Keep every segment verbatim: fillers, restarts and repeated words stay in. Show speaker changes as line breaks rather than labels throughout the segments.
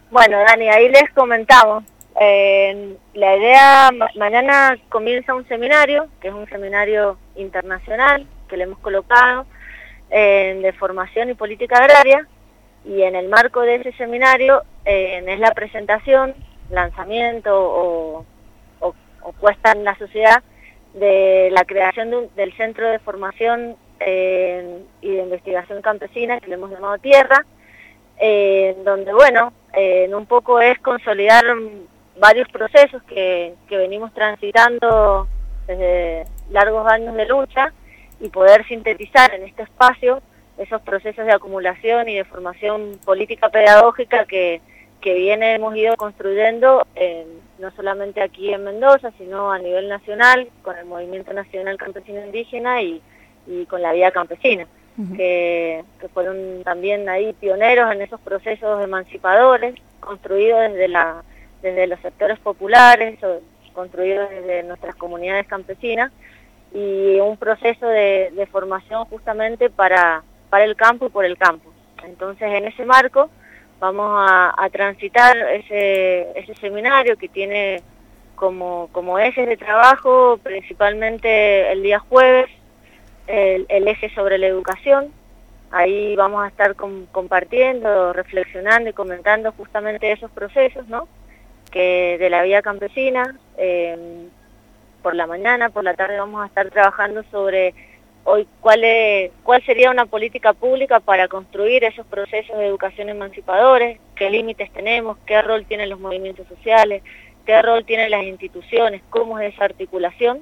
Bueno, Dani, ahí les comentamos. Eh, la idea, ma mañana comienza un seminario, que es un seminario internacional, que le hemos colocado, eh, de formación y política agraria, y en el marco de ese seminario eh, es la presentación, lanzamiento o, o, o puesta en la sociedad de la creación de un, del Centro de Formación eh, y de Investigación Campesina, que le hemos llamado Tierra, eh, donde, bueno, eh, un poco es consolidar varios procesos que, que venimos transitando desde largos años de lucha y poder sintetizar en este espacio esos procesos de acumulación y de formación política pedagógica que, que bien hemos ido construyendo, eh, no solamente aquí en Mendoza, sino a nivel nacional, con el Movimiento Nacional Campesino Indígena y, y con la Vía Campesina. Uh-huh. que, que fueron también ahí pioneros en esos procesos emancipadores, construidos desde, la, desde los sectores populares, o construidos desde nuestras comunidades campesinas, y un proceso de, de formación justamente para, para el campo y por el campo. Entonces, en ese marco vamos a, a transitar ese, ese seminario que tiene como, como ejes de trabajo principalmente el día jueves, El, el eje sobre la educación. Ahí vamos a estar com, compartiendo, reflexionando y comentando justamente esos procesos, ¿no? Que de la Vía Campesina, eh, por la mañana, por la tarde vamos a estar trabajando sobre hoy cuál, es, cuál sería una política pública para construir esos procesos de educación emancipadores, qué límites tenemos, qué rol tienen los movimientos sociales, qué rol tienen las instituciones, cómo es esa articulación.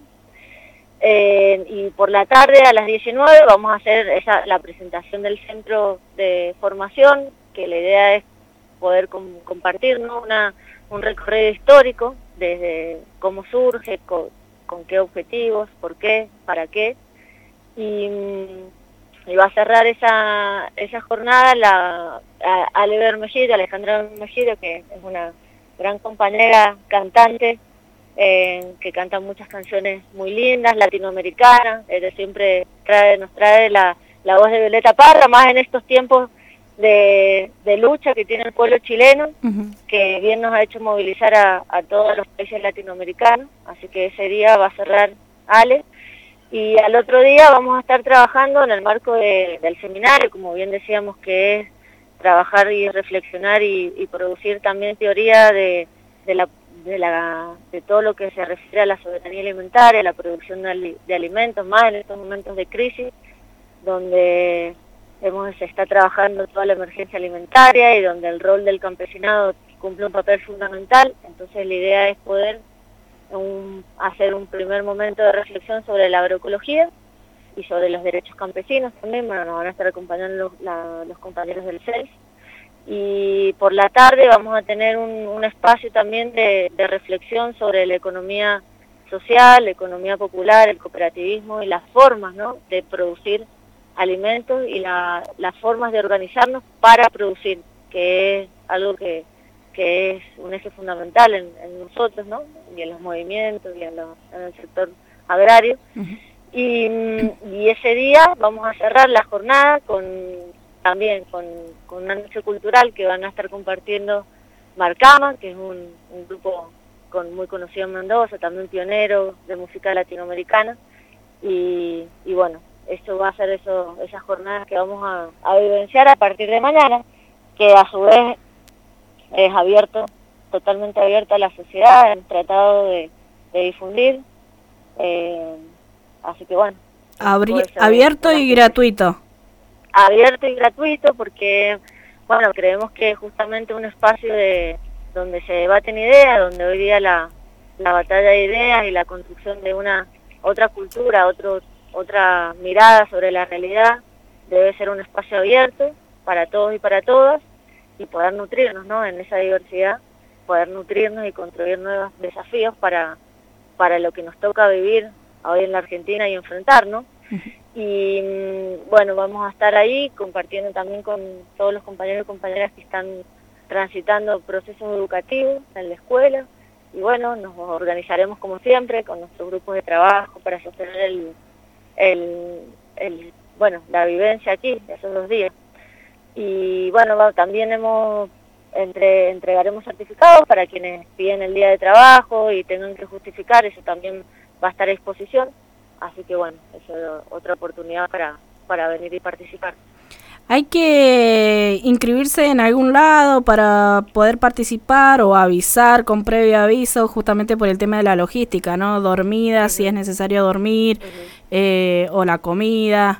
Eh, y por la tarde a las diecinueve vamos a hacer esa, la presentación del centro de formación, que la idea es poder com compartir, ¿no? Una, un recorrido histórico desde cómo surge, con, con qué objetivos, por qué, para qué, y, y va a cerrar esa, esa jornada la Ale Bermellido, Alejandra Bermellido, que es una gran compañera cantante, Eh, que canta muchas canciones muy lindas, latinoamericanas. Ella siempre trae, nos trae la, la voz de Violeta Parra, más en estos tiempos de, de lucha que tiene el pueblo chileno, uh-huh. que bien nos ha hecho movilizar a, a todos los países latinoamericanos, así que ese día va a cerrar Ale, y al otro día vamos a estar trabajando en el marco de, del seminario, como bien decíamos, que es trabajar y reflexionar y, y producir también teoría de, de la De, la, de todo lo que se refiere a la soberanía alimentaria, la producción de, de alimentos, más en estos momentos de crisis, donde hemos, se está trabajando toda la emergencia alimentaria y donde el rol del campesinado cumple un papel fundamental. Entonces la idea es poder un, hacer un primer momento de reflexión sobre la agroecología y sobre los derechos campesinos también. Bueno, nos van a estar acompañando los, la, los compañeros del C E L S. Y por la tarde vamos a tener un, un espacio también de, de reflexión sobre la economía social, la economía popular, el cooperativismo y las formas, ¿no?, de producir alimentos y la, las formas de organizarnos para producir, que es algo que, que es un eje fundamental en, en nosotros, ¿no?, y en los movimientos y en, lo, en el sector agrario. Uh-huh. y, y ese día vamos a cerrar la jornada con también con, con una noche cultural que van a estar compartiendo Marcama, que es un, un grupo con, muy conocido en Mendoza, también pionero de música latinoamericana, y, y bueno, esto va a ser eso, esas jornadas que vamos a, a vivenciar a partir de mañana, que a su vez es abierto, totalmente abierto a la sociedad, hemos tratado de, de difundir, eh, así que bueno.
Abri abierto y gratuito.
Abierto y gratuito porque, bueno, creemos que justamente un espacio de donde se debaten ideas, donde hoy día la, la batalla de ideas y la construcción de una otra cultura, otro, otra mirada sobre la realidad, debe ser un espacio abierto para todos y para todas, y poder nutrirnos, ¿no?, en esa diversidad, poder nutrirnos y construir nuevos desafíos para, para lo que nos toca vivir hoy en la Argentina y enfrentarnos. Y bueno, vamos a estar ahí compartiendo también con todos los compañeros y compañeras que están transitando procesos educativos en la escuela, y bueno, nos organizaremos como siempre con nuestros grupos de trabajo para sostener el, el, el bueno, la vivencia aquí esos dos días. Y bueno, también hemos entre, entregaremos certificados para quienes piden el día de trabajo y tengan que justificar, eso también va a estar a disposición, así que bueno, eso es otra oportunidad para, para venir y participar.
¿Hay que inscribirse en algún lado para poder participar o avisar con previo aviso, justamente por el tema de la logística, ¿no? Dormida, uh-huh. si es necesario dormir, uh-huh. eh, o la comida.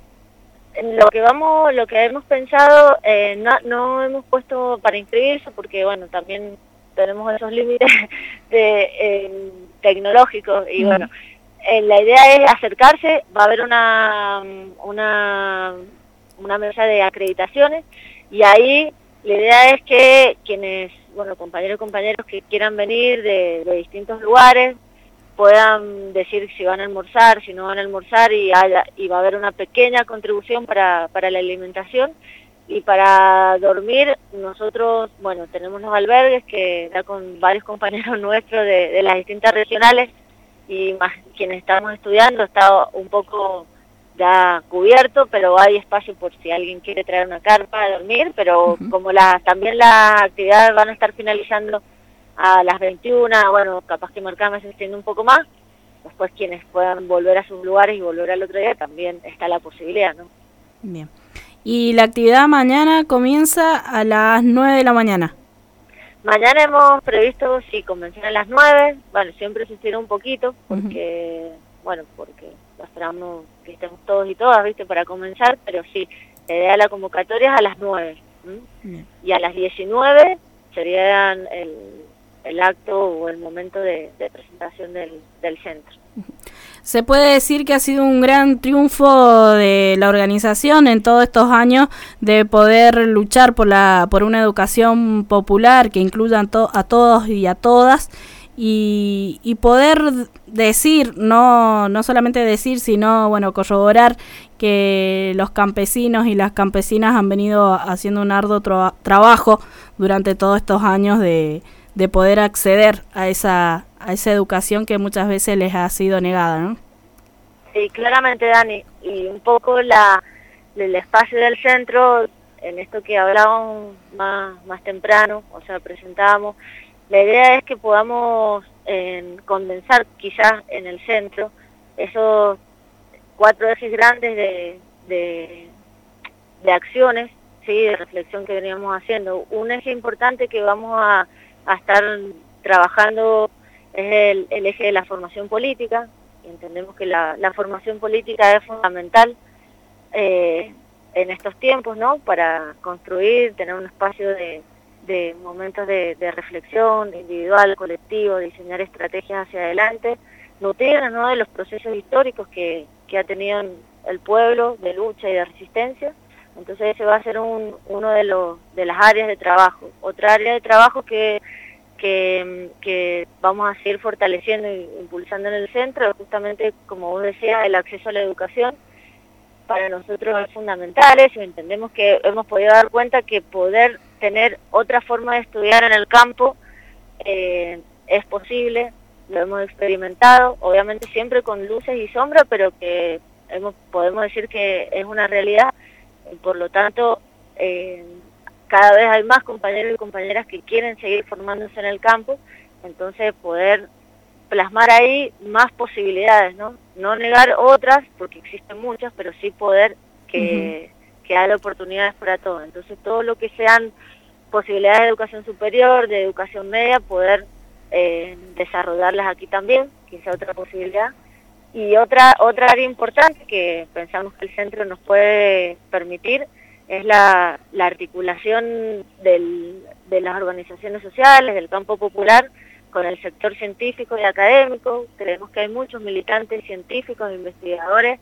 Lo que vamos, lo que hemos pensado, eh, no, no hemos puesto para inscribirse porque, bueno, también tenemos esos límites de, eh, tecnológicos y, uh-huh. bueno, eh, la idea es acercarse, va a haber una... una una mesa de acreditaciones y ahí la idea es que quienes, bueno, compañeros y compañeros que quieran venir de, de distintos lugares puedan decir si van a almorzar, si no van a almorzar y, haya, y va a haber una pequeña contribución para, para la alimentación y para dormir. Nosotros, bueno, tenemos los albergues que da con varios compañeros nuestros de, de las distintas regionales y más quienes estamos estudiando está un poco ya cubierto, pero hay espacio por si alguien quiere traer una carpa a dormir, pero uh-huh. como la, también las actividades van a estar finalizando a las veintiuna, bueno, capaz que Marcama se extiende un poco más, después quienes puedan volver a sus lugares y volver al otro día también está la posibilidad, ¿no?
Bien. Y la actividad mañana comienza a las nueve de la mañana.
Mañana hemos previsto, sí, comenzar a las nueve, bueno, siempre se estira un poquito, porque, uh-huh. bueno, porque esperamos que estemos todos y todas, ¿viste?, para comenzar, pero sí, la idea de la convocatoria es a las nueve, ¿m? Y a las diecinueve sería el, el acto o el momento de, de presentación del, del centro.
Se puede decir que ha sido un gran triunfo de la organización en todos estos años de poder luchar por la por una educación popular que incluya to- a todos y a todas, y, y poder decir, no no solamente decir, sino bueno corroborar que los campesinos y las campesinas han venido haciendo un arduo tra- trabajo durante todos estos años de, de poder acceder a esa a esa educación que muchas veces les ha sido negada, ¿no?
Sí, claramente, Dani, y un poco la el espacio del centro, en esto que hablábamos más, más temprano, o sea, presentábamos, la idea es que podamos eh, condensar quizás en el centro esos cuatro ejes grandes de, de, de acciones, sí, de reflexión que veníamos haciendo. Un eje importante que vamos a, a estar trabajando es el, el eje de la formación política. Entendemos que la, la formación política es fundamental eh, en estos tiempos, ¿no?, para construir, tener un espacio de, de momentos de, de reflexión individual, colectivo, diseñar estrategias hacia adelante, nutrirnos, ¿no?, de los procesos históricos que, que ha tenido el pueblo de lucha y de resistencia. Entonces ese va a ser un, uno de, los, de las áreas de trabajo. Otra área de trabajo que Que, que vamos a seguir fortaleciendo e impulsando en el centro, justamente como vos decías, el acceso a la educación para nosotros es fundamental. Eso, entendemos que hemos podido dar cuenta que poder tener otra forma de estudiar en el campo eh, es posible, lo hemos experimentado, obviamente siempre con luces y sombras, pero que hemos, podemos decir que es una realidad, y por lo tanto eh, cada vez hay más compañeros y compañeras que quieren seguir formándose en el campo, entonces poder plasmar ahí más posibilidades, ¿no? No negar otras, porque existen muchas, pero sí poder que, uh-huh. que haya oportunidades para todos. Entonces todo lo que sean posibilidades de educación superior, de educación media, poder eh, desarrollarlas aquí también, que sea otra posibilidad. Y otra, otra área importante que pensamos que el centro nos puede permitir es la, la articulación del, de las organizaciones sociales, del campo popular, con el sector científico y académico. Creemos que hay muchos militantes científicos e investigadores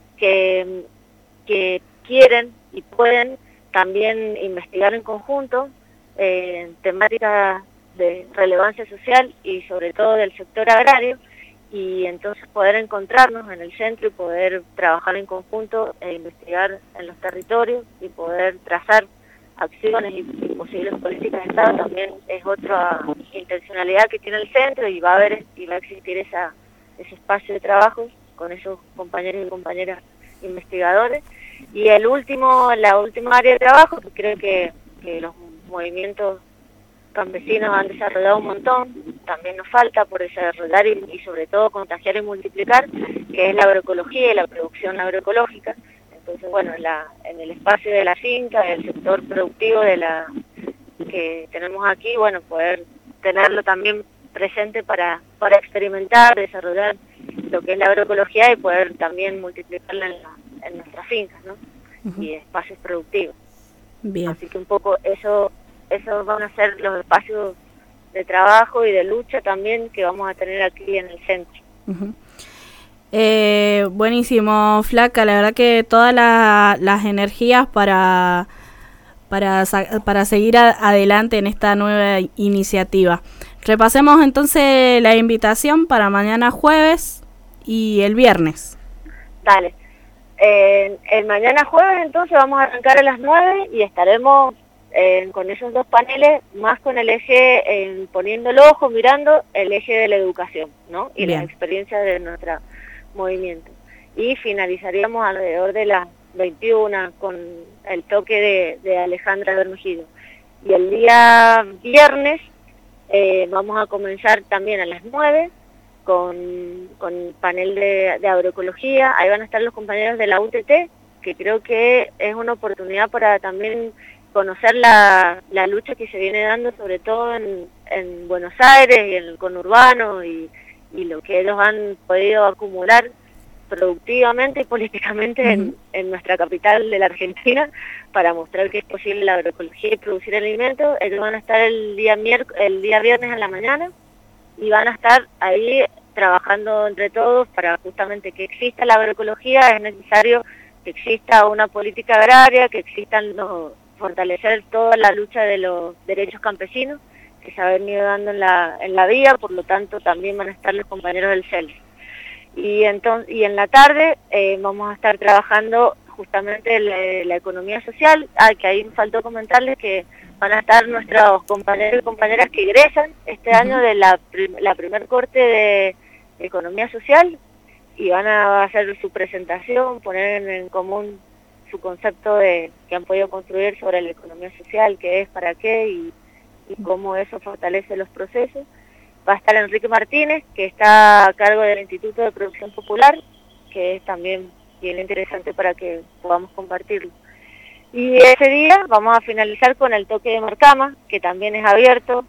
que, que quieren y pueden también investigar en conjunto eh, temáticas de relevancia social y sobre todo del sector agrario, y entonces poder encontrarnos en el centro y poder trabajar en conjunto e investigar en los territorios y poder trazar acciones y, y posibles políticas de Estado también es otra intencionalidad que tiene el centro, y va a haber y va a existir esa ese espacio de trabajo con esos compañeros y compañeras investigadores. Y el último la última área de trabajo, que creo que, que los movimientos campesinos han desarrollado un montón, también nos falta por desarrollar y, y sobre todo contagiar y multiplicar, que es la agroecología y la producción agroecológica. Entonces, bueno, en, la, en el espacio de la finca, el sector productivo de la que tenemos aquí, bueno, poder tenerlo también presente para, para experimentar, desarrollar lo que es la agroecología y poder también multiplicarla en, la, en nuestras fincas, ¿no? Uh-huh. Y espacios productivos.
Bien.
Así que un poco eso, eso van a ser los espacios de trabajo y de lucha también que vamos a tener aquí en el centro.
Uh-huh. Eh, buenísimo, Flaca, la verdad que todas la, las energías para, para, para seguir a, adelante en esta nueva iniciativa. Repasemos entonces la invitación para mañana jueves y el viernes.
Dale. Eh, el mañana jueves entonces vamos a arrancar a las nueve y estaremos eh, con esos dos paneles, más con el eje, eh, poniendo el ojo, mirando el eje de la educación, ¿no? Y
Bien.
las experiencias de nuestro movimiento. Y finalizaríamos alrededor de las veintiuna con el toque de, de Alejandra Bermejido. Y el día viernes eh, vamos a comenzar también a las nueve con, con el panel de, de agroecología. Ahí van a estar los compañeros de la U T T, que creo que es una oportunidad para también conocer la, la lucha que se viene dando, sobre todo en, en Buenos Aires y en el conurbano, y, y lo que ellos han podido acumular productivamente y políticamente uh-huh. en, en nuestra capital de la Argentina, para mostrar que es posible la agroecología y producir alimentos. Ellos van a estar el día, el día viernes en la mañana y van a estar ahí trabajando entre todos para justamente que exista la agroecología. Es necesario que exista una política agraria, que existan los, fortalecer toda la lucha de los derechos campesinos que se ha venido dando en la, en la vía, por lo tanto también van a estar los compañeros del C E L S. Y, entonces, y en la tarde eh, vamos a estar trabajando justamente la, la economía social. Ah, que ahí me faltó comentarles que van a estar nuestros compañeros y compañeras que egresan este uh-huh. año de la, la primer corte de economía social, y van a hacer su presentación, poner en, en común su concepto de que han podido construir sobre la economía social, qué es, para qué y, y cómo eso fortalece los procesos. Va a estar Enrique Martínez, que está a cargo del Instituto de Producción Popular, que es también bien interesante para que podamos compartirlo. Y ese día vamos a finalizar con el toque de Marcama, que también es abierto,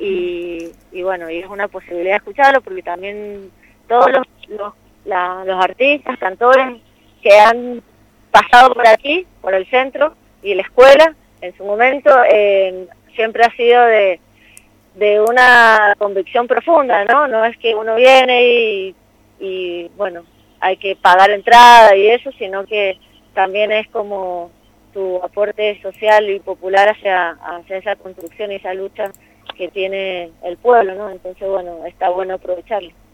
y, y bueno, y es una posibilidad de escucharlo, porque también todos los, los, la, los artistas, cantores que han pasado por aquí, por el centro y la escuela, en su momento, eh, siempre ha sido de... de una convicción profunda, ¿no? No es que uno viene y, y, bueno, hay que pagar entrada y eso, sino que también es como su aporte social y popular hacia, hacia esa construcción y esa lucha que tiene el pueblo, ¿no? Entonces, bueno, está bueno aprovecharlo.